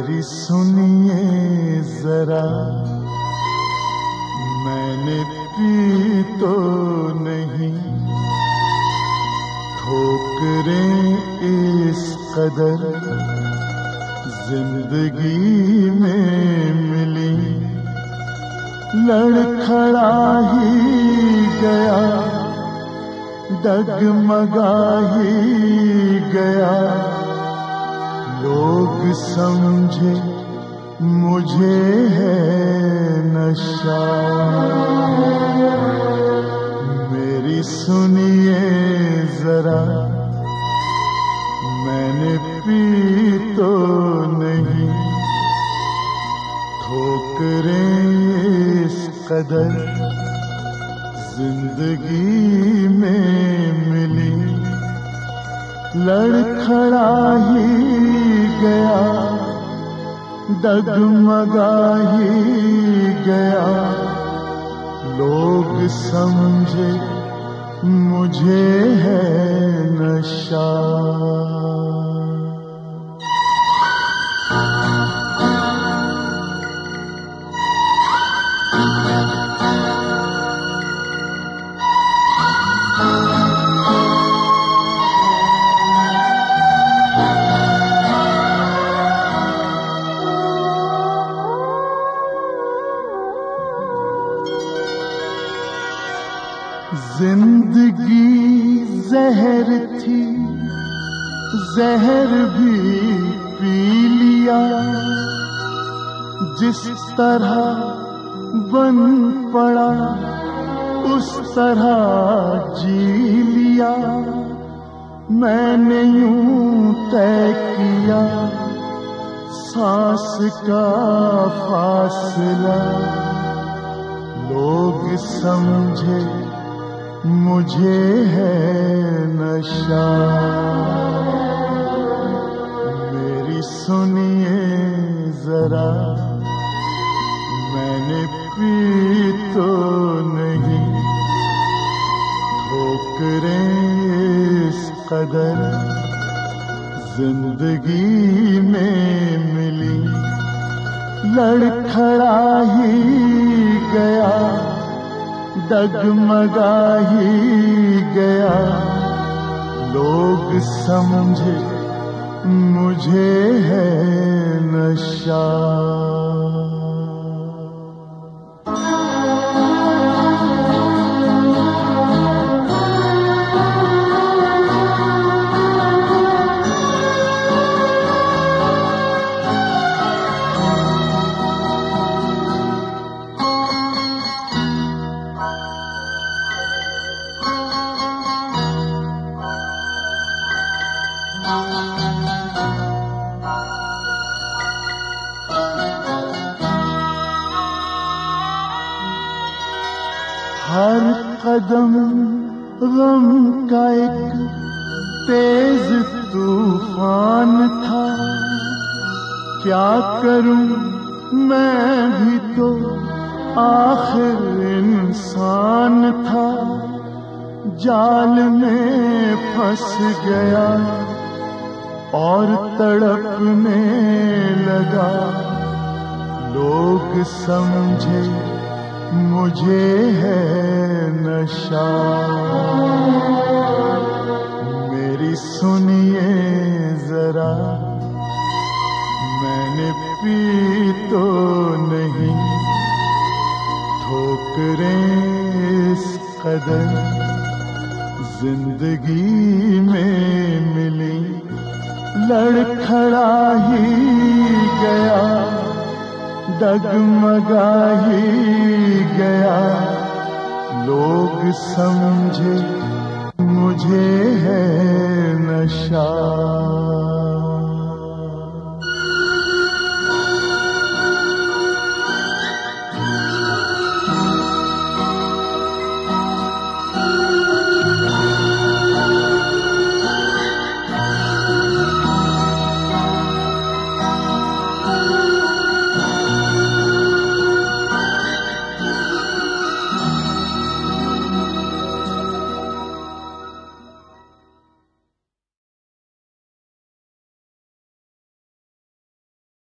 मेरी सुनिए जरा, मैंने पी तो नहीं, ठोकरें इस कदर जिंदगी में मिली, लड़खड़ा ही गया, डगमगा ही गया, लोग समझे मुझे है नशा। मेरी सुनिए जरा, मैंने पी तो नहीं, ठोकरें इस कदर जिंदगी में मिली, लड़खड़ा ही गया, डगमगा ही गया, लोग समझे मुझे है नशा। जिंदगी जहर थी, जहर भी पी लिया, जिस तरह बन पड़ा उस तरह जी लिया। मैंने यूं तय किया सांस का फासला, लोग समझे मुझे है नशा। मेरी सुनिए जरा, मैंने पी तो नहीं, ठोकरें इस कदर जिंदगी में मिली, लड़खड़ा ही गया, डगमगा ही गया, लोग समझे मुझे है नशा। हर कदम गम का एक तेज तूफान था, क्या करूं मैं भी तो आखिर इंसान था। जाल में फंस गया और तड़पने लगा, लोग समझे मुझे है नशा। मेरी सुनिए जरा, मैंने पी तो नहीं, ठोकरें इस कदर जिंदगी में मिली, लड़खड़ा ही गया, डगमगा ही गया, लोग समझे मुझे है नशा।